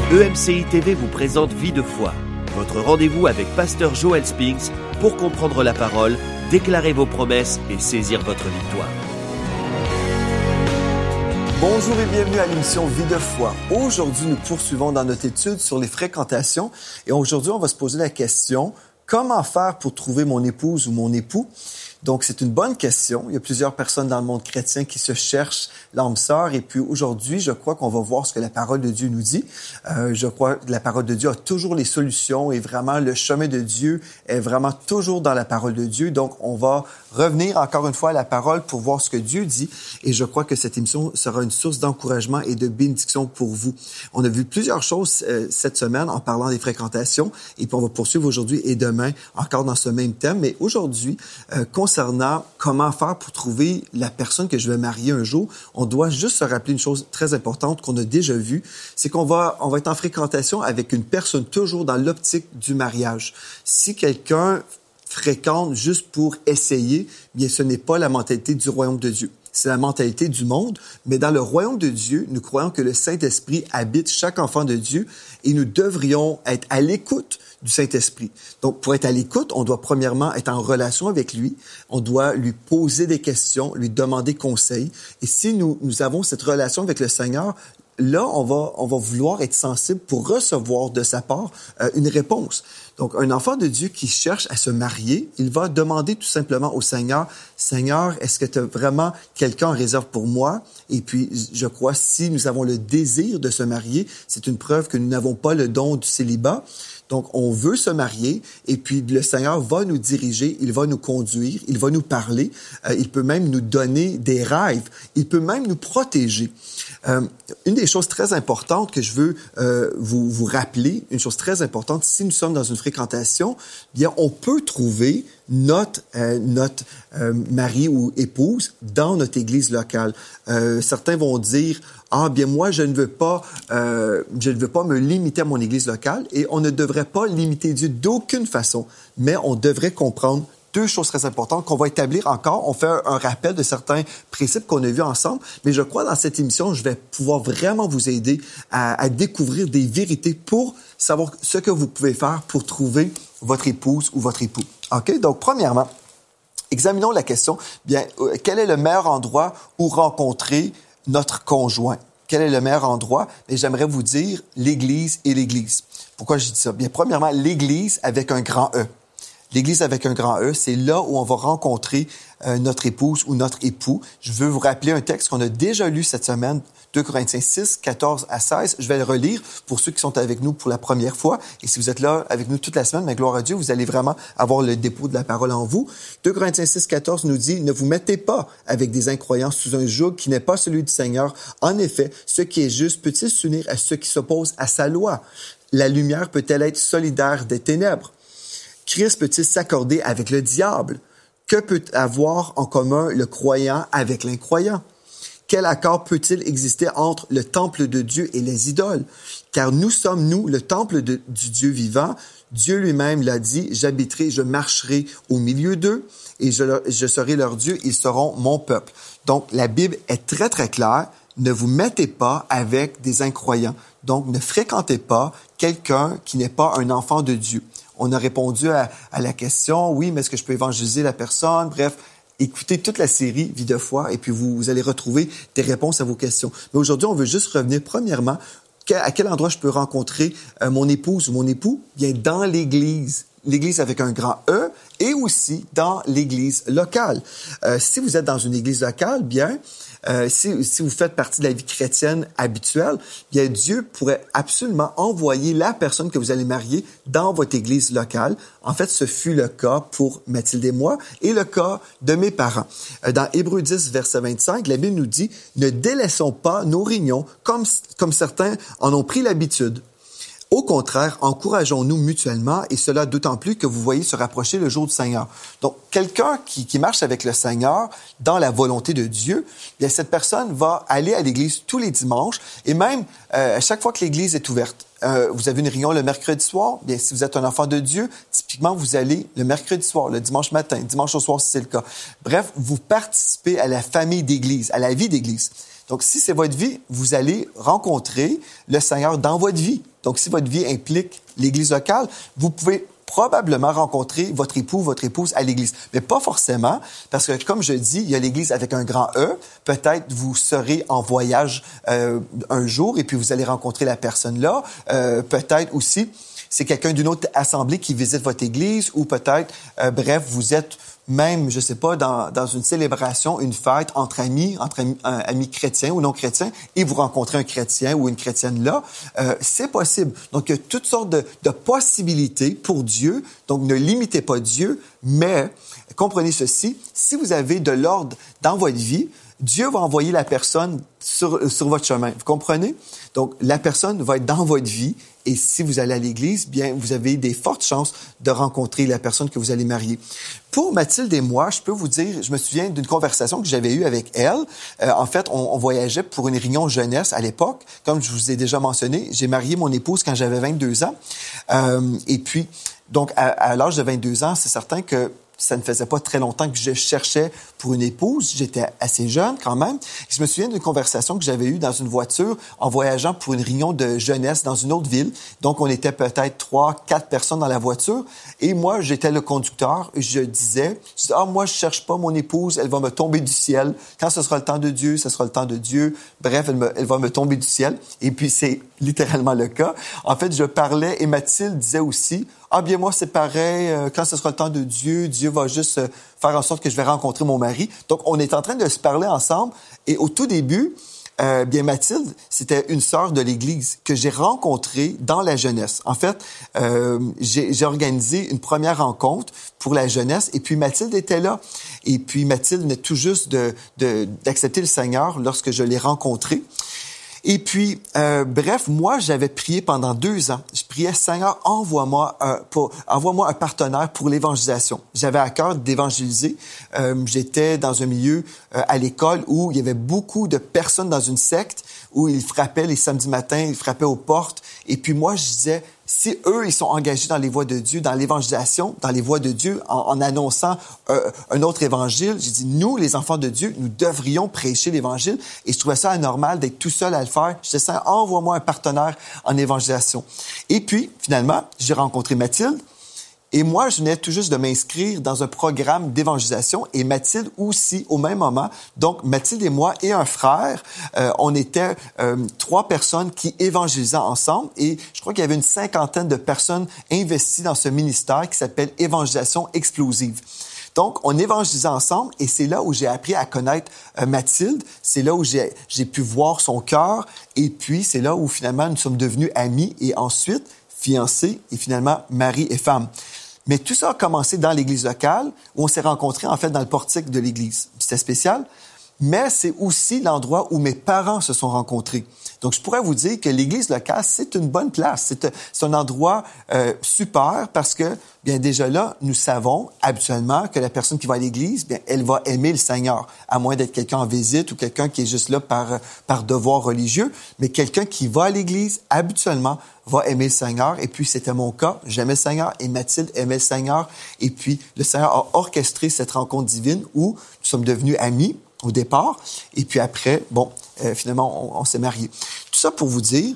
EMCI TV vous présente Vie de foi, votre rendez-vous avec Pasteur Joel Spinks pour comprendre la parole, déclarer vos promesses et saisir votre victoire. Bonjour et bienvenue à l'émission Vie de foi. Aujourd'hui, nous poursuivons dans notre étude sur les fréquentations et aujourd'hui, on va se poser la question « Comment faire pour trouver mon épouse ou mon époux? » Donc, c'est une bonne question. Il y a plusieurs personnes dans le monde chrétien qui se cherchent l'âme sœur. Et puis aujourd'hui, je crois qu'on va voir ce que la parole de Dieu nous dit. Je crois que la parole de Dieu a toujours les solutions et vraiment le chemin de Dieu est vraiment toujours dans la parole de Dieu. Donc, on va revenir encore une fois à la parole pour voir ce que Dieu dit. Et je crois que cette émission sera une source d'encouragement et de bénédiction pour vous. On a vu plusieurs choses cette semaine en parlant des fréquentations. Et puis, on va poursuivre aujourd'hui et demain encore dans ce même thème. Mais aujourd'hui, concernant comment faire pour trouver la personne que je vais marier un jour, on doit juste se rappeler une chose très importante qu'on a déjà vue, c'est qu'on va être en fréquentation avec une personne toujours dans l'optique du mariage. Si quelqu'un fréquente juste pour essayer, bien ce n'est pas la mentalité du royaume de Dieu. C'est la mentalité du monde, mais dans le royaume de Dieu, nous croyons que le Saint-Esprit habite chaque enfant de Dieu et nous devrions être à l'écoute du Saint-Esprit. Donc, pour être à l'écoute, on doit premièrement être en relation avec lui, on doit lui poser des questions, lui demander conseil. Et si nous avons cette relation avec le Seigneur, là, on va vouloir être sensible pour recevoir de sa part une réponse. Donc, un enfant de Dieu qui cherche à se marier, il va demander tout simplement au Seigneur, « Seigneur, est-ce que tu as vraiment quelqu'un en réserve pour moi? » Et puis, je crois, si nous avons le désir de se marier, c'est une preuve que nous n'avons pas le don du célibat. Donc, on veut se marier et puis le Seigneur va nous diriger, il va nous conduire, il va nous parler, il peut même nous donner des rêves, il peut même nous protéger. Une des choses très importantes que je veux vous rappeler, une chose très importante, si nous sommes dans une fréquentation, bien, on peut trouver notre mari ou épouse dans notre église locale. Certains vont dire, ah bien moi je ne veux pas me limiter à mon église locale et on ne devrait pas limiter Dieu d'aucune façon, mais on devrait comprendre deux choses très importantes qu'on va établir encore. On fait un rappel de certains principes qu'on a vus ensemble, mais je crois dans cette émission, je vais pouvoir vraiment vous aider à découvrir des vérités pour savoir ce que vous pouvez faire pour trouver votre épouse ou votre époux. OK? Donc, premièrement, examinons la question, bien, quel est le meilleur endroit où rencontrer notre conjoint? Quel est le meilleur endroit? Et j'aimerais vous dire l'Église et l'Église. Pourquoi je dis ça? Bien, premièrement, l'Église avec un grand E. L'Église avec un grand E, c'est là où on va rencontrer notre épouse ou notre époux. Je veux vous rappeler un texte qu'on a déjà lu cette semaine, 2 Corinthiens 6, 14 à 16. Je vais le relire pour ceux qui sont avec nous pour la première fois. Et si vous êtes là avec nous toute la semaine, mais gloire à Dieu, vous allez vraiment avoir le dépôt de la parole en vous. 2 Corinthiens 6, 14 nous dit « Ne vous mettez pas avec des incroyants sous un joug qui n'est pas celui du Seigneur. En effet, ce qui est juste peut-il s'unir à ceux qui s'opposent à sa loi? La lumière peut-elle être solidaire des ténèbres? Christ peut-il s'accorder avec le diable? Que peut avoir en commun le croyant avec l'incroyant? Quel accord peut-il exister entre le temple de Dieu et les idoles? Car nous sommes, nous, le temple du Dieu vivant. Dieu lui-même l'a dit, « J'habiterai, je marcherai au milieu d'eux et je serai leur Dieu, ils seront mon peuple. » Donc, la Bible est très, très claire. Ne vous mettez pas avec des incroyants. Donc, ne fréquentez pas quelqu'un qui n'est pas un enfant de Dieu. On a répondu à la question, oui, mais est-ce que je peux évangéliser la personne? Bref, écoutez toute la série Vie de foi et puis vous allez retrouver des réponses à vos questions. Mais aujourd'hui, on veut juste revenir premièrement, à quel endroit je peux rencontrer mon épouse ou mon époux? Bien, dans l'Église. L'Église avec un grand E et aussi dans l'Église locale. Si vous êtes dans une Église locale, bien, si vous faites partie de la vie chrétienne habituelle, bien Dieu pourrait absolument envoyer la personne que vous allez marier dans votre église locale. En fait, ce fut le cas pour Mathilde et moi et le cas de mes parents. Dans Hébreux 10, verset 25, la Bible nous dit « Ne délaissons pas nos réunions comme certains en ont pris l'habitude. » Au contraire, encourageons-nous mutuellement et cela d'autant plus que vous voyez se rapprocher le jour du Seigneur. Donc, quelqu'un qui marche avec le Seigneur dans la volonté de Dieu, bien, cette personne va aller à l'église tous les dimanches et même à chaque fois que l'église est ouverte. Vous avez une réunion le mercredi soir, bien, si vous êtes un enfant de Dieu, typiquement, vous allez le mercredi soir, le dimanche matin, dimanche au soir si c'est le cas. Bref, vous participez à la famille d'église, à la vie d'église. Donc, si c'est votre vie, vous allez rencontrer le Seigneur dans votre vie. Donc, si votre vie implique l'Église locale, vous pouvez probablement rencontrer votre époux, votre épouse à l'Église. Mais pas forcément, parce que, comme je dis, il y a l'Église avec un grand E. Peut-être vous serez en voyage un jour et puis vous allez rencontrer la personne là. Peut-être aussi, c'est quelqu'un d'une autre assemblée qui visite votre Église ou peut-être, bref, vous êtes même, je sais pas, dans une célébration, une fête entre amis amis chrétiens ou non chrétiens, et vous rencontrez un chrétien ou une chrétienne là, c'est possible. Donc, il y a toutes sortes de possibilités pour Dieu. Donc, ne limitez pas Dieu, mais comprenez ceci, si vous avez de l'ordre dans votre vie, Dieu va envoyer la personne sur votre chemin. Vous comprenez? Donc, la personne va être dans votre vie et si vous allez à l'Église, bien, vous avez des fortes chances de rencontrer la personne que vous allez marier. Pour Mathilde et moi, je peux vous dire, je me souviens d'une conversation que j'avais eue avec elle. En fait, on voyageait pour une réunion jeunesse à l'époque. Comme je vous ai déjà mentionné, j'ai marié mon épouse quand j'avais 22 ans. Et puis, donc, à l'âge de 22 ans, c'est certain que ça ne faisait pas très longtemps que je cherchais pour une épouse. J'étais assez jeune quand même. Je me souviens d'une conversation que j'avais eue dans une voiture en voyageant pour une réunion de jeunesse dans une autre ville. Donc, on était peut-être 3, 4 personnes dans la voiture. Et moi, j'étais le conducteur. Je disais, moi, je cherche pas mon épouse. Elle va me tomber du ciel. Quand ce sera le temps de Dieu, ce sera le temps de Dieu. Bref, elle va me tomber du ciel. Et puis, c'est littéralement le cas. En fait, je parlais et Mathilde disait aussi, bien, moi, c'est pareil. Quand ce sera le temps de Dieu, Dieu va juste faire en sorte que je vais rencontrer mon mari. Donc, on est en train de se parler ensemble. Et au tout début, bien, Mathilde, c'était une sœur de l'Église que j'ai rencontrée dans la jeunesse. En fait, j'ai organisé une première rencontre pour la jeunesse et puis Mathilde était là. Et puis, Mathilde venait tout juste d'accepter le Seigneur lorsque je l'ai rencontrée. Et puis, bref, moi, j'avais prié pendant 2 ans. Je priais, Seigneur, envoie-moi un partenaire pour l'évangélisation. J'avais à cœur d'évangéliser. J'étais dans un milieu à l'école où il y avait beaucoup de personnes dans une secte où ils frappaient les samedis matins, ils frappaient aux portes. Et puis moi, je disais, si eux, ils sont engagés dans les voies de Dieu, dans l'évangélisation, dans les voies de Dieu, en annonçant un autre évangile, j'ai dit, nous, les enfants de Dieu, nous devrions prêcher l'évangile. Et je trouvais ça anormal d'être tout seul à le faire. Je disais, envoie-moi un partenaire en évangélisation. Et puis, finalement, j'ai rencontré Mathilde. Et moi, je venais tout juste de m'inscrire dans un programme d'évangélisation et Mathilde aussi au même moment. Donc, Mathilde et moi et un frère, on était 3 personnes qui évangélisaient ensemble et je crois qu'il y avait une 50aine de personnes investies dans ce ministère qui s'appelle Évangélisation explosive. Donc, on évangélisait ensemble et c'est là où j'ai appris à connaître Mathilde. C'est là où j'ai pu voir son cœur et puis c'est là où finalement nous sommes devenus amis et ensuite fiancés et finalement mari et femme. Mais tout ça a commencé dans l'église locale où on s'est rencontrés en fait dans le portique de l'église. C'était spécial, mais c'est aussi l'endroit où mes parents se sont rencontrés. Donc, je pourrais vous dire que l'église locale, c'est une bonne place. C'est un endroit super parce que, bien déjà là, nous savons habituellement que la personne qui va à l'église, bien, elle va aimer le Seigneur, à moins d'être quelqu'un en visite ou quelqu'un qui est juste là par devoir religieux. Mais quelqu'un qui va à l'église, habituellement, va aimer le Seigneur. Et puis, c'était mon cas. J'aimais le Seigneur et Mathilde aimait le Seigneur. Et puis, le Seigneur a orchestré cette rencontre divine où nous sommes devenus amis au départ. Et puis après, finalement, on s'est mariés. Tout ça pour vous dire,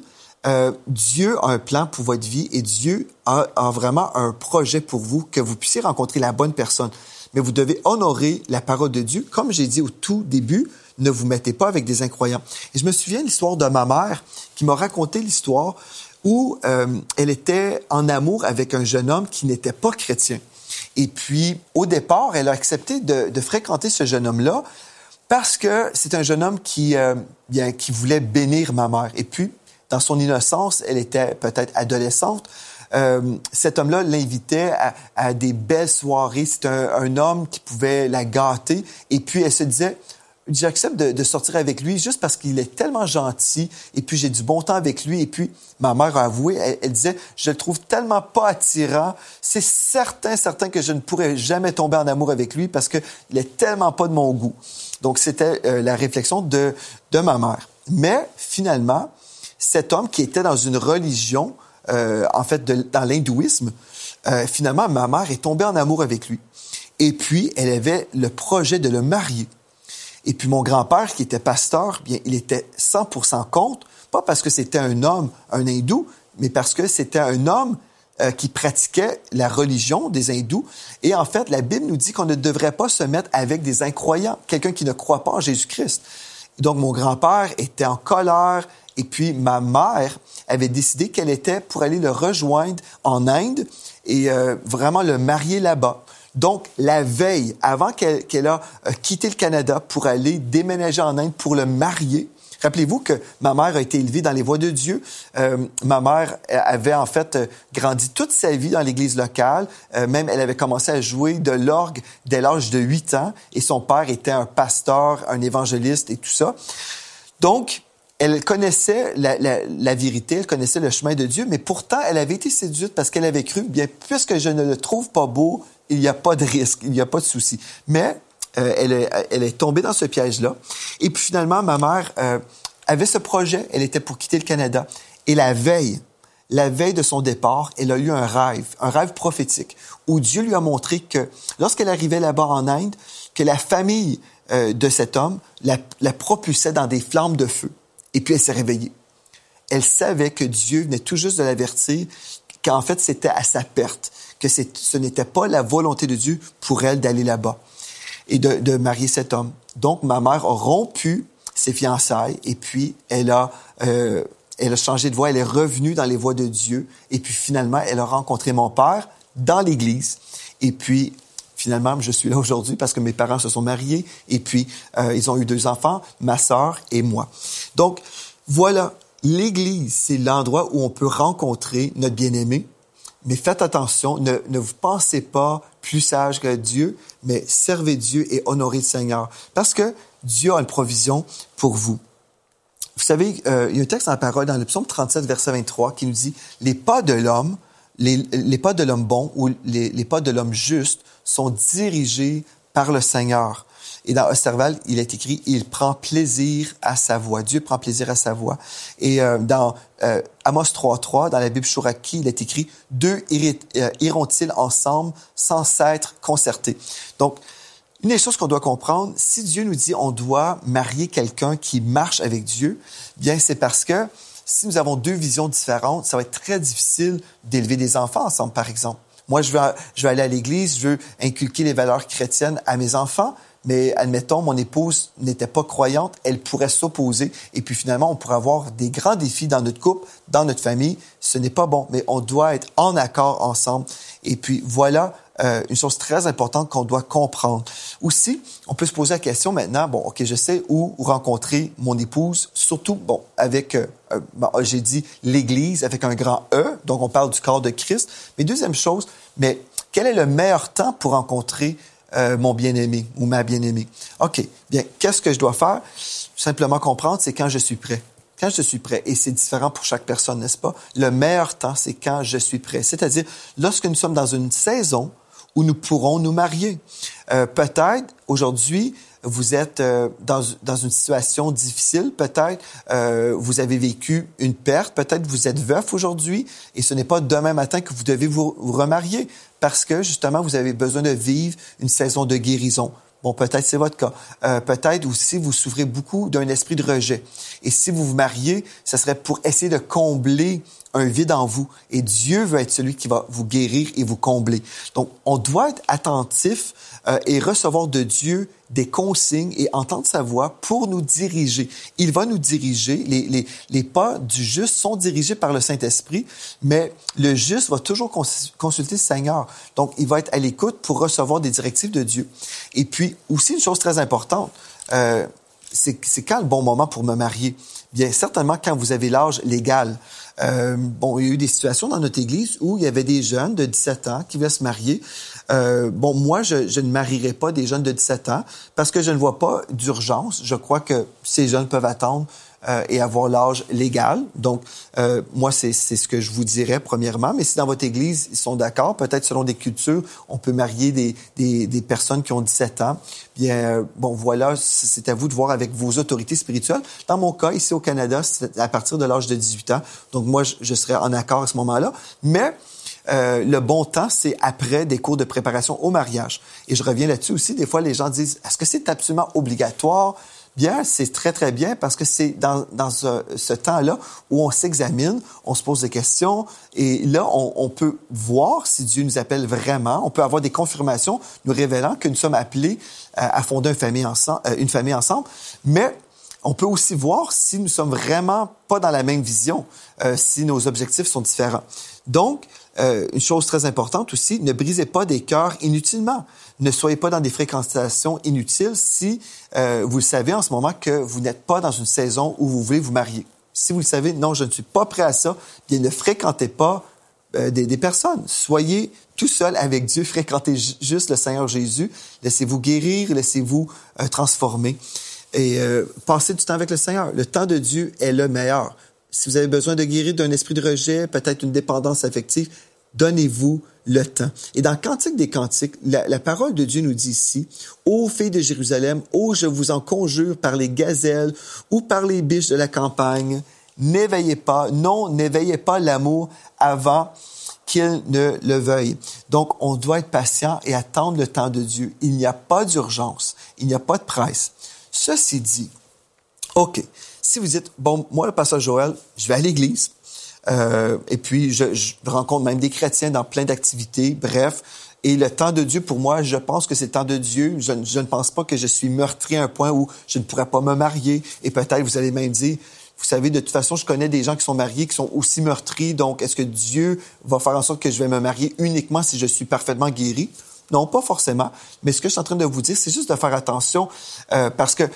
Dieu a un plan pour votre vie et Dieu a vraiment un projet pour vous, que vous puissiez rencontrer la bonne personne. Mais vous devez honorer la parole de Dieu. Comme j'ai dit au tout début, ne vous mettez pas avec des incroyants. Et je me souviens de l'histoire de ma mère qui m'a raconté l'histoire où elle était en amour avec un jeune homme qui n'était pas chrétien. Et puis, au départ, elle a accepté de fréquenter ce jeune homme-là parce que c'est un jeune homme qui voulait bénir ma mère. Et puis, dans son innocence, elle était peut-être adolescente. Cet homme-là l'invitait à des belles soirées. C'était un homme qui pouvait la gâter. Et puis, elle se disait, j'accepte de sortir avec lui juste parce qu'il est tellement gentil. Et puis, j'ai du bon temps avec lui. Et puis, ma mère a avoué, elle disait, je le trouve tellement pas attirant. C'est certain que je ne pourrais jamais tomber en amour avec lui parce qu'il est tellement pas de mon goût. Donc, c'était la réflexion de ma mère. Mais, finalement, cet homme qui était dans une religion, dans l'hindouisme, finalement, ma mère est tombée en amour avec lui. Et puis, elle avait le projet de le marier. Et puis mon grand-père, qui était pasteur, bien, il était 100% contre, pas parce que c'était un homme, un hindou, mais parce que c'était un homme qui pratiquait la religion des hindous. Et en fait, la Bible nous dit qu'on ne devrait pas se mettre avec des incroyants, quelqu'un qui ne croit pas en Jésus-Christ. Donc, mon grand-père était en colère, et puis ma mère avait décidé qu'elle était pour aller le rejoindre en Inde et vraiment le marier là-bas. Donc, la veille, avant qu'elle a quitté le Canada pour aller déménager en Inde pour le marier, rappelez-vous que ma mère a été élevée dans les voies de Dieu. Ma mère avait en fait grandi toute sa vie dans l'église locale. Même elle avait commencé à jouer de l'orgue dès l'âge de 8 ans. Et son père était un pasteur, un évangéliste et tout ça. Donc, elle connaissait la vérité, elle connaissait le chemin de Dieu, mais pourtant, elle avait été séduite parce qu'elle avait cru, bien, puisque je ne le trouve pas beau, il n'y a pas de risque, il n'y a pas de souci. Mais elle est tombée dans ce piège-là. Et puis finalement, ma mère avait ce projet. Elle était pour quitter le Canada. Et la veille de son départ, elle a eu un rêve prophétique, où Dieu lui a montré que lorsqu'elle arrivait là-bas en Inde, que la famille de cet homme la propulsait dans des flammes de feu. Et puis elle s'est réveillée. Elle savait que Dieu venait tout juste de l'avertir qu'en fait, c'était à sa perte, que ce n'était pas la volonté de Dieu pour elle d'aller là-bas et de marier cet homme. Donc, ma mère a rompu ses fiançailles et puis elle a changé de voie, elle est revenue dans les voies de Dieu et puis finalement, elle a rencontré mon père dans l'église et puis finalement, je suis là aujourd'hui parce que mes parents se sont mariés et puis ils ont eu 2 enfants, ma sœur et moi. Donc, voilà, l'église, c'est l'endroit où on peut rencontrer notre bien-aimé. Mais faites attention, ne vous pensez pas plus sage que Dieu, mais servez Dieu et honorez le Seigneur. Parce que Dieu a une provision pour vous. Vous savez, il y a un texte dans la parole, dans le psaume 37, verset 23, qui nous dit « Les pas de l'homme, les pas de l'homme bon ou les pas de l'homme juste sont dirigés par le Seigneur. » Et dans Osterval, il est écrit « Il prend plaisir à sa voix ». Dieu prend plaisir à sa voix. Et dans Amos 3.3, dans la Bible Chouraki, il est écrit « Deux iront-ils ensemble sans s'être concertés ». Donc, une des choses qu'on doit comprendre, si Dieu nous dit on doit marier quelqu'un qui marche avec Dieu, bien c'est parce que si nous avons 2 visions différentes, ça va être très difficile d'élever des enfants ensemble, par exemple. Moi, je veux aller à l'église, je veux inculquer les valeurs chrétiennes à mes enfants, mais admettons, mon épouse n'était pas croyante, elle pourrait s'opposer et puis finalement, on pourrait avoir des grands défis dans notre couple, dans notre famille. Ce n'est pas bon, mais on doit être en accord ensemble. Et puis voilà une chose très importante qu'on doit comprendre. Aussi, on peut se poser la question maintenant, bon, OK, je sais où rencontrer mon épouse, surtout, bon, avec, j'ai dit l'Église avec un grand E, donc on parle du corps de Christ. Mais deuxième chose, mais quel est le meilleur temps pour rencontrer mon bien-aimé ou ma bien-aimée? OK, bien, qu'est-ce que je dois faire? Simplement comprendre, c'est quand je suis prêt. Quand je suis prêt, et c'est différent pour chaque personne, n'est-ce pas? Le meilleur temps, c'est quand je suis prêt. C'est-à-dire, lorsque nous sommes dans une saison où nous pourrons nous marier. Peut-être, aujourd'hui, vous êtes dans une situation difficile. Peut-être, vous avez vécu une perte. Peut-être, vous êtes veuf aujourd'hui et ce n'est pas demain matin que vous devez vous remarier parce que, justement, vous avez besoin de vivre une saison de guérison. Bon, peut-être c'est votre cas. Peut-être aussi, vous souffrez beaucoup d'un esprit de rejet. Et si vous vous mariez, ce serait pour essayer de combler un vide en vous. Et Dieu veut être celui qui va vous guérir et vous combler. Donc, on doit être attentif et recevoir de Dieu des consignes et entendre sa voix pour nous diriger. Il va nous diriger. Les pas du juste sont dirigés par le Saint-Esprit, mais le juste va toujours consulter le Seigneur. Donc, il va être à l'écoute pour recevoir des directives de Dieu. Et puis, aussi, une chose très importante, c'est quand le bon moment pour me marier? Bien, certainement quand vous avez l'âge légal. Bon, il y a eu des situations dans notre église où il y avait des jeunes de 17 ans qui voulaient se marier. Bon, moi, je ne marierai pas des jeunes de 17 ans parce que je ne vois pas d'urgence. Je crois que ces jeunes peuvent attendre et avoir l'âge légal. Donc, moi, c'est ce que je vous dirais premièrement. Mais si dans votre église, ils sont d'accord, peut-être selon des cultures, on peut marier des personnes qui ont 17 ans. Bien, bon, voilà, c'est à vous de voir avec vos autorités spirituelles. Dans mon cas, ici au Canada, c'est à partir de l'âge de 18 ans. Donc, moi, je serais en accord à ce moment-là. Mais le bon temps, c'est après des cours de préparation au mariage. Et je reviens là-dessus aussi. Des fois, les gens disent, est-ce que c'est absolument obligatoire? Bien, c'est très, très bien parce que c'est dans ce temps-là où on s'examine, on se pose des questions et là, on peut voir si Dieu nous appelle vraiment. On peut avoir des confirmations nous révélant que nous sommes appelés à fonder une famille ensemble. Mais on peut aussi voir si nous sommes vraiment pas dans la même vision, si nos objectifs sont différents. Donc, une chose très importante aussi, ne brisez pas des cœurs inutilement. Ne soyez pas dans des fréquentations inutiles si vous le savez en ce moment que vous n'êtes pas dans une saison où vous voulez vous marier. Si vous le savez, non, je ne suis pas prêt à ça, bien ne fréquentez pas des personnes. Soyez tout seul avec Dieu, fréquentez juste le Seigneur Jésus, laissez-vous guérir, laissez-vous transformer et passez du temps avec le Seigneur. Le temps de Dieu est le meilleur. Si vous avez besoin de guérir d'un esprit de rejet, peut-être une dépendance affective, donnez-vous le temps. Et dans Cantique des Cantiques, la parole de Dieu nous dit ici, « Ô filles de Jérusalem, ô je vous en conjure par les gazelles ou par les biches de la campagne, n'éveillez pas l'amour avant qu'il ne le veuille. » Donc, on doit être patient et attendre le temps de Dieu. Il n'y a pas d'urgence, il n'y a pas de presse. Ceci dit, OK, si vous dites, bon, moi, le pasteur Joël, je vais à l'église, et puis je rencontre même des chrétiens dans plein d'activités, bref, et le temps de Dieu, pour moi, je pense que c'est le temps de Dieu. Je ne pense pas que je suis meurtri à un point où je ne pourrais pas me marier, et peut-être vous allez même dire, vous savez, de toute façon, je connais des gens qui sont mariés, qui sont aussi meurtris, donc est-ce que Dieu va faire en sorte que je vais me marier uniquement si je suis parfaitement guéri? Non, pas forcément, mais ce que je suis en train de vous dire, c'est juste de faire attention, parce que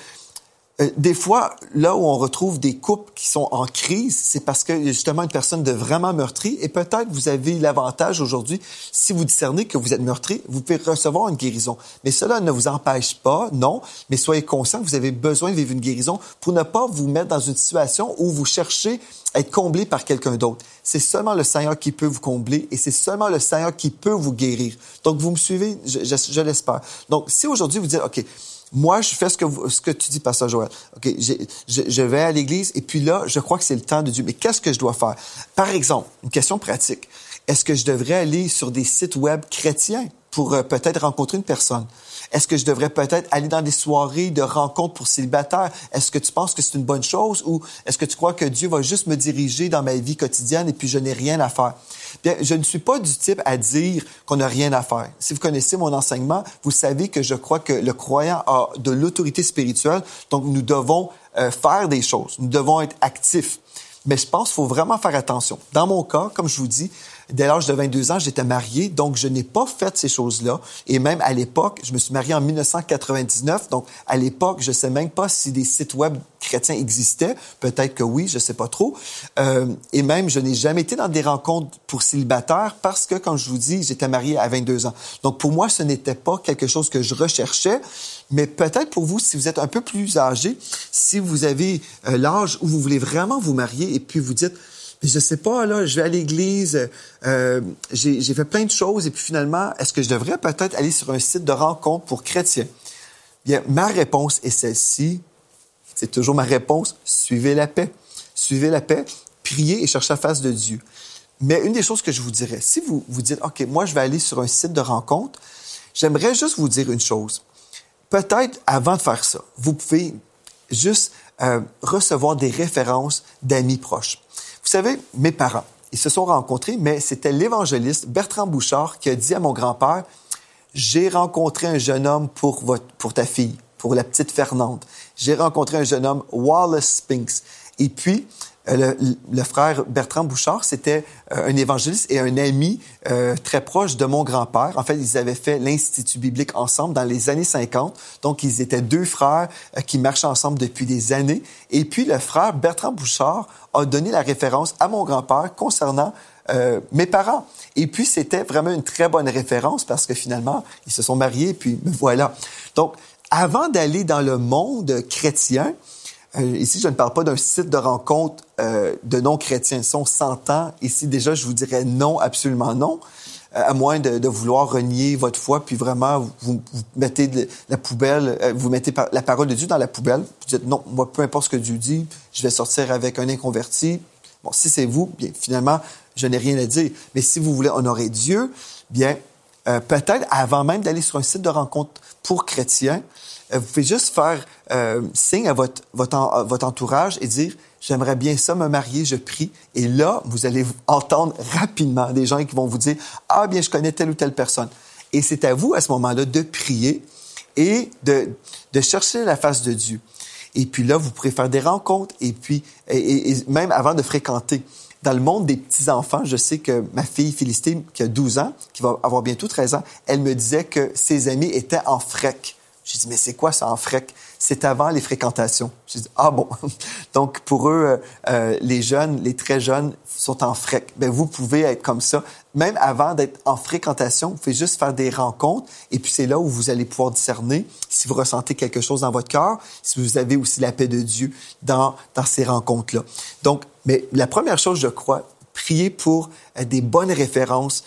des fois, là où on retrouve des couples qui sont en crise, c'est parce qu'il y a justement une personne de vraiment meurtrie et peut-être vous avez l'avantage aujourd'hui, si vous discernez que vous êtes meurtri, vous pouvez recevoir une guérison. Mais cela ne vous empêche pas, non, mais soyez conscient que vous avez besoin de vivre une guérison pour ne pas vous mettre dans une situation où vous cherchez à être comblé par quelqu'un d'autre. C'est seulement le Seigneur qui peut vous combler et c'est seulement le Seigneur qui peut vous guérir. Donc, vous me suivez, je l'espère. Donc, si aujourd'hui vous dites, OK, moi, je fais ce que tu dis, pasteur Joël. OK, je vais à l'église et puis là, je crois que c'est le temps de Dieu. Mais qu'est-ce que je dois faire? Par exemple, une question pratique. Est-ce que je devrais aller sur des sites web chrétiens pour peut-être rencontrer une personne? Est-ce que je devrais peut-être aller dans des soirées de rencontres pour célibataires? Est-ce que tu penses que c'est une bonne chose ou est-ce que tu crois que Dieu va juste me diriger dans ma vie quotidienne et puis je n'ai rien à faire? Bien, je ne suis pas du type à dire qu'on n'a rien à faire. Si vous connaissez mon enseignement, vous savez que je crois que le croyant a de l'autorité spirituelle, donc nous devons faire des choses, nous devons être actifs. Mais je pense qu'il faut vraiment faire attention. Dans mon cas, comme je vous dis, dès l'âge de 22 ans, j'étais marié, donc je n'ai pas fait ces choses-là. Et même à l'époque, je me suis marié en 1999, donc à l'époque, je ne sais même pas si des sites web chrétiens existaient. Peut-être que oui, je ne sais pas trop. Et même, je n'ai jamais été dans des rencontres pour célibataires parce que, comme je vous dis, j'étais marié à 22 ans. Donc pour moi, ce n'était pas quelque chose que je recherchais. Mais peut-être pour vous, si vous êtes un peu plus âgé, si vous avez l'âge où vous voulez vraiment vous marier et puis vous dites, mais je sais pas, là, je vais à l'église, j'ai fait plein de choses et puis finalement, est-ce que je devrais peut-être aller sur un site de rencontre pour chrétiens? Bien, ma réponse est celle-ci. C'est toujours ma réponse. Suivez la paix. Suivez la paix, priez et cherchez la face de Dieu. Mais une des choses que je vous dirais, si vous vous dites, OK, moi, je vais aller sur un site de rencontre, j'aimerais juste vous dire une chose. Peut-être, avant de faire ça, vous pouvez juste recevoir des références d'amis proches. Vous savez, mes parents, ils se sont rencontrés, mais c'était l'évangéliste Bertrand Bouchard qui a dit à mon grand-père, « J'ai rencontré un jeune homme pour ta fille, pour la petite Fernande. J'ai rencontré un jeune homme, Wallace Spinks. » Et puis, le frère Bertrand Bouchard, c'était un évangéliste et un ami très proche de mon grand-père. En fait, ils avaient fait l'Institut biblique ensemble dans les années 50. Donc, ils étaient deux frères qui marchaient ensemble depuis des années. Et puis, le frère Bertrand Bouchard a donné la référence à mon grand-père concernant mes parents. Et puis, c'était vraiment une très bonne référence parce que finalement, ils se sont mariés, puis me voilà. Donc, avant d'aller dans le monde chrétien, ici, je ne parle pas d'un site de rencontre de non-chrétiens. Si on s'entend, ici, déjà, je vous dirais non, absolument non, à moins de vouloir renier votre foi, puis vraiment, vous mettez la poubelle, vous mettez la parole de Dieu dans la poubelle, vous dites non, moi, peu importe ce que Dieu dit, je vais sortir avec un inconverti, Bon, si c'est vous, bien, finalement, je n'ai rien à dire. Mais si vous voulez honorer Dieu, bien, peut-être avant même d'aller sur un site de rencontre pour chrétiens, vous pouvez juste faire signe à votre entourage et dire « J'aimerais bien ça me marier, je prie. » Et là, vous allez entendre rapidement des gens qui vont vous dire « Ah, bien, je connais telle ou telle personne. » Et c'est à vous, à ce moment-là, de prier et de chercher la face de Dieu. Et puis là, vous pourrez faire des rencontres et puis et même avant de fréquenter. Dans le monde des petits-enfants, je sais que ma fille Félicité, qui a 12 ans, qui va avoir bientôt 13 ans, elle me disait que ses amis étaient en frec. J'ai dit, mais c'est quoi ça en frec? C'est avant les fréquentations. J'ai dit, ah bon. Donc, pour eux, les jeunes, les très jeunes sont en frec. Bien, vous pouvez être comme ça. Même avant d'être en fréquentation, vous pouvez juste faire des rencontres et puis c'est là où vous allez pouvoir discerner si vous ressentez quelque chose dans votre cœur, si vous avez aussi la paix de Dieu dans ces rencontres-là. Donc, mais la première chose, je crois, prier pour des bonnes références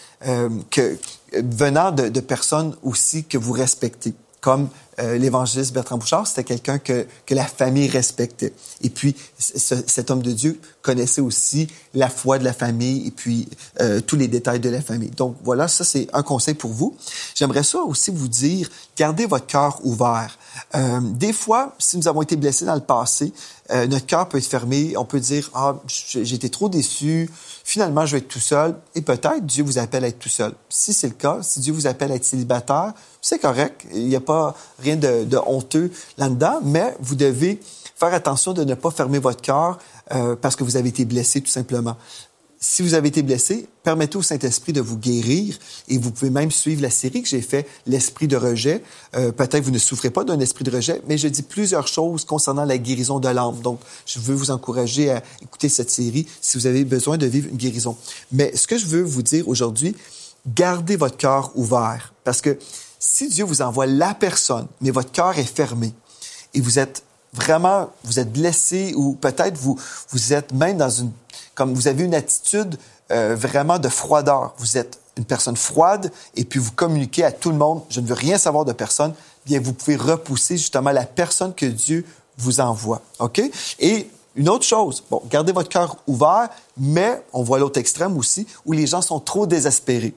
venant de personnes aussi que vous respectez. Comme l'évangéliste Bertrand Bouchard, c'était quelqu'un que la famille respectait. Et puis, cet homme de Dieu connaissait aussi la foi de la famille et puis tous les détails de la famille. Donc voilà, ça c'est un conseil pour vous. J'aimerais ça aussi vous dire, gardez votre cœur ouvert. Des fois, si nous avons été blessés dans le passé, notre cœur peut être fermé. On peut dire, ah, j'ai été trop déçu. Finalement, je vais être tout seul. Et peut-être Dieu vous appelle à être tout seul. Si c'est le cas, si Dieu vous appelle à être célibataire, c'est correct. Il n'y a pas rien de honteux là-dedans, mais vous devez faire attention de ne pas fermer votre cœur parce que vous avez été blessé tout simplement. Si vous avez été blessé, permettez au Saint-Esprit de vous guérir et vous pouvez même suivre la série que j'ai fait, l'esprit de rejet. Peut-être vous ne souffrez pas d'un esprit de rejet, mais je dis plusieurs choses concernant la guérison de l'âme. Donc, je veux vous encourager à écouter cette série si vous avez besoin de vivre une guérison. Mais ce que je veux vous dire aujourd'hui, gardez votre cœur ouvert parce que si Dieu vous envoie la personne, mais votre cœur est fermé et vous êtes blessé ou peut-être vous êtes même comme vous avez une attitude vraiment de froideur. Vous êtes une personne froide et puis vous communiquez à tout le monde, je ne veux rien savoir de personne, bien vous pouvez repousser justement la personne que Dieu vous envoie. OK? Et une autre chose, bon, gardez votre cœur ouvert, mais on voit l'autre extrême aussi où les gens sont trop désespérés.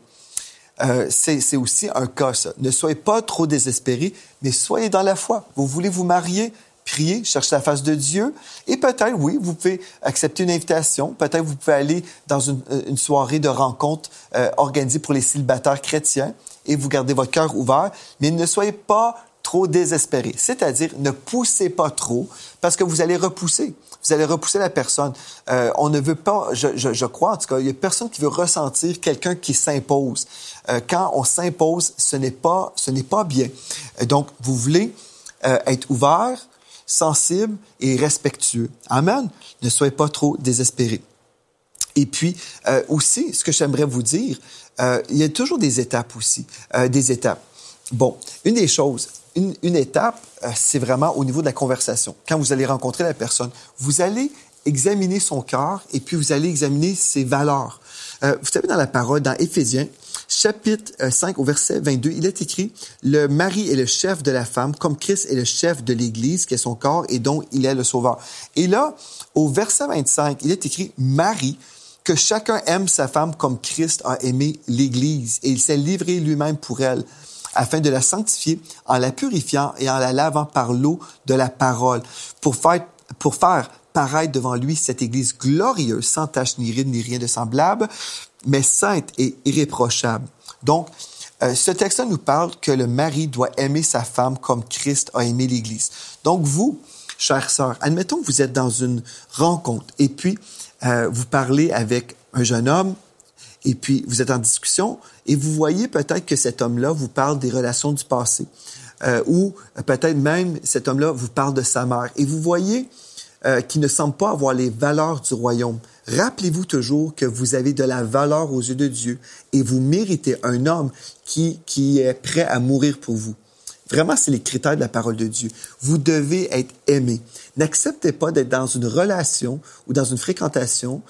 C'est aussi un cas, ça. Ne soyez pas trop désespérés, mais soyez dans la foi. Vous voulez vous marier? Priez, cherchez la face de Dieu. Et peut-être, oui, vous pouvez accepter une invitation. Peut-être vous pouvez aller dans une soirée de rencontre organisée pour les célibataires chrétiens et vous gardez votre cœur ouvert. Mais ne soyez pas trop désespérés. C'est-à-dire, ne poussez pas trop parce que vous allez repousser. Vous allez repousser la personne. On ne veut pas, je crois en tout cas, il n'y a personne qui veut ressentir quelqu'un qui s'impose. Quand on s'impose, ce n'est pas bien. Donc, vous voulez être ouvert, sensible et respectueux. Amen. Ne soyez pas trop désespérés. Et puis, aussi, ce que j'aimerais vous dire, il y a toujours des étapes aussi. Des étapes. Bon, une des choses, une étape, c'est vraiment au niveau de la conversation. Quand vous allez rencontrer la personne, vous allez examiner son cœur et puis vous allez examiner ses valeurs. Vous savez, dans la parole, dans Éphésiens, chapitre 5, au verset 22, il est écrit « Le mari est le chef de la femme, comme Christ est le chef de l'Église, qui est son corps et dont il est le sauveur. » Et là, au verset 25, il est écrit « Marie, que chacun aime sa femme comme Christ a aimé l'Église, et il s'est livré lui-même pour elle, afin de la sanctifier en la purifiant et en la lavant par l'eau de la parole, pour faire paraître devant lui cette Église glorieuse, sans tache ni ride ni rien de semblable, mais sainte et irréprochable. » Donc, ce texte-là nous parle que le mari doit aimer sa femme comme Christ a aimé l'Église. Donc, vous, chères sœurs, admettons que vous êtes dans une rencontre et puis vous parlez avec un jeune homme et puis vous êtes en discussion et vous voyez peut-être que cet homme-là vous parle des relations du passé ou peut-être même cet homme-là vous parle de sa mère et vous voyez qu'il ne semble pas avoir les valeurs du royaume. Rappelez-vous toujours que vous avez de la valeur aux yeux de Dieu et vous méritez un homme qui est prêt à mourir pour vous. Vraiment, c'est les critères de la parole de Dieu. Vous devez être aimé. N'acceptez pas d'être dans une relation ou dans une fréquentation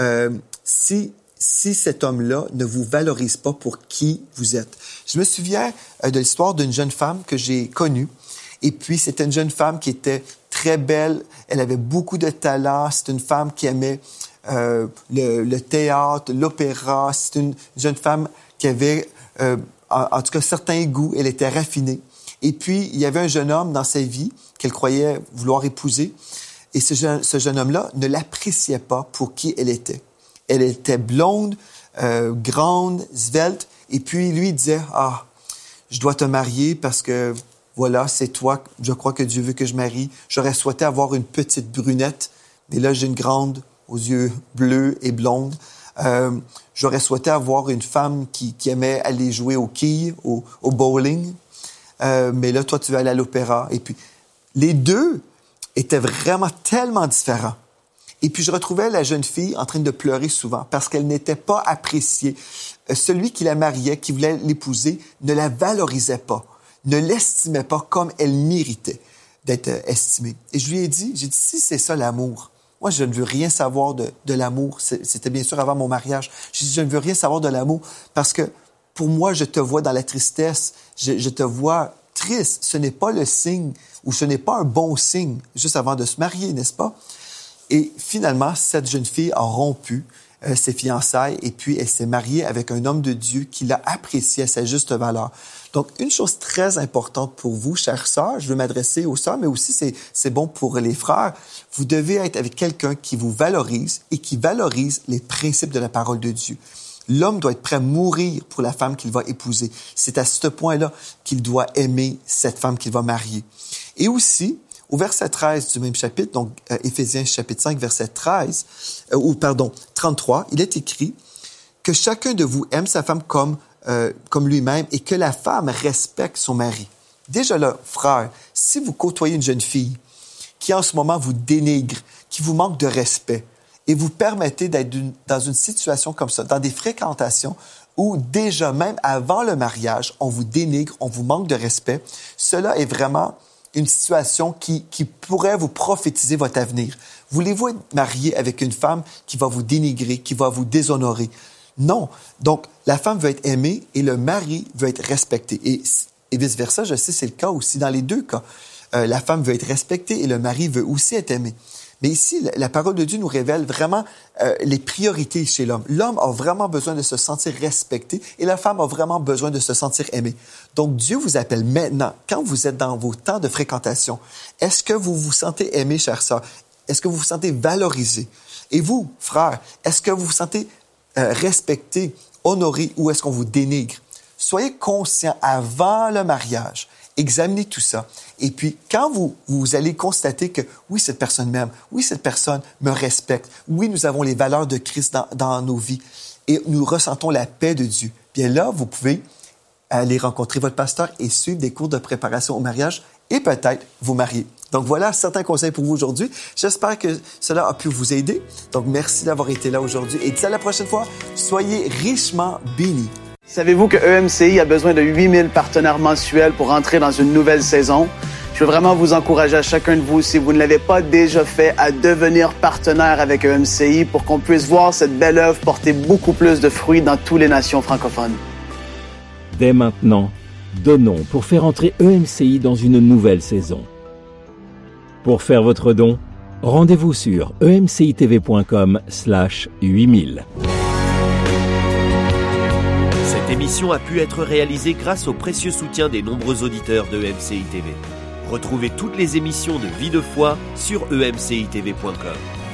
si cet homme-là ne vous valorise pas pour qui vous êtes. Je me souviens de l'histoire d'une jeune femme que j'ai connue. Et puis, c'était une jeune femme qui était très belle, elle avait beaucoup de talent, c'est une femme qui aimait le théâtre, l'opéra, c'est une jeune femme qui avait en tout cas certains goûts, elle était raffinée. Et puis, il y avait un jeune homme dans sa vie qu'elle croyait vouloir épouser. Et ce jeune homme-là ne l'appréciait pas pour qui elle était. Elle était blonde, grande, svelte. Et puis, lui, il disait, « Ah, je dois te marier parce que, voilà, c'est toi, je crois que Dieu veut que je marie. J'aurais souhaité avoir une petite brunette. Mais là, j'ai une grande aux yeux bleus et blondes. J'aurais souhaité avoir une femme qui aimait aller jouer aux quilles, au bowling. Mais là, toi, tu vas aller à l'opéra. » Et puis, les deux étaient vraiment tellement différents. Et puis, je retrouvais la jeune fille en train de pleurer souvent parce qu'elle n'était pas appréciée. Celui qui la mariait, qui voulait l'épouser, ne la valorisait pas, ne l'estimait pas comme elle méritait d'être estimée. Et je lui ai dit, si c'est ça l'amour, moi, je ne veux rien savoir de l'amour. C'était bien sûr avant mon mariage. J'ai dit, je ne veux rien savoir de l'amour parce que pour moi, je te vois dans la tristesse, je te vois triste. Ce n'est pas le signe ou ce n'est pas un bon signe juste avant de se marier, n'est-ce pas? Et finalement, cette jeune fille a rompu ses fiançailles et puis elle s'est mariée avec un homme de Dieu qui l'a apprécié à sa juste valeur. Donc, une chose très importante pour vous, chères sœurs, je veux m'adresser aux sœurs, mais aussi c'est bon pour les frères, vous devez être avec quelqu'un qui vous valorise et qui valorise les principes de la parole de Dieu. L'homme doit être prêt à mourir pour la femme qu'il va épouser. C'est à ce point-là qu'il doit aimer cette femme qu'il va marier. Et aussi, au verset 13 du même chapitre, donc Éphésiens chapitre 5, verset 33, il est écrit que chacun de vous aime sa femme comme lui-même et que la femme respecte son mari. Déjà là, frère, si vous côtoyez une jeune fille qui en ce moment vous dénigre, qui vous manque de respect, et vous permettez d'être dans une situation comme ça, dans des fréquentations où déjà même avant le mariage, on vous dénigre, on vous manque de respect, cela est vraiment une situation qui pourrait vous prophétiser votre avenir. Voulez-vous être marié avec une femme qui va vous dénigrer, qui va vous déshonorer? Non. Donc, la femme veut être aimée et le mari veut être respecté. Et vice-versa, je sais, c'est le cas aussi dans les deux cas. La femme veut être respectée et le mari veut aussi être aimé. Mais ici, la parole de Dieu nous révèle vraiment les priorités chez l'homme. L'homme a vraiment besoin de se sentir respecté et la femme a vraiment besoin de se sentir aimée. Donc, Dieu vous appelle maintenant, quand vous êtes dans vos temps de fréquentation, est-ce que vous vous sentez aimé, chère sœur? Est-ce que vous vous sentez valorisé? Et vous, frère, est-ce que vous vous sentez respecté, honoré ou est-ce qu'on vous dénigre? Soyez conscient avant le mariage. Examinez tout ça. Et puis, quand vous allez constater que, oui, cette personne m'aime, oui, cette personne me respecte, oui, nous avons les valeurs de Christ dans nos vies et nous ressentons la paix de Dieu, bien là, vous pouvez aller rencontrer votre pasteur et suivre des cours de préparation au mariage et peut-être vous marier. Donc, voilà certains conseils pour vous aujourd'hui. J'espère que cela a pu vous aider. Donc, merci d'avoir été là aujourd'hui et d'ici à la prochaine fois, soyez richement bénis. Savez-vous que EMCI a besoin de 8000 partenaires mensuels pour entrer dans une nouvelle saison? Je veux vraiment vous encourager à chacun de vous, si vous ne l'avez pas déjà fait, à devenir partenaire avec EMCI pour qu'on puisse voir cette belle œuvre porter beaucoup plus de fruits dans toutes les nations francophones. Dès maintenant, donnons pour faire entrer EMCI dans une nouvelle saison. Pour faire votre don, rendez-vous sur emcitv.com/8000. Cette émission a pu être réalisée grâce au précieux soutien des nombreux auditeurs de EMCI TV. Retrouvez toutes les émissions de Vie de foi sur emcitv.com.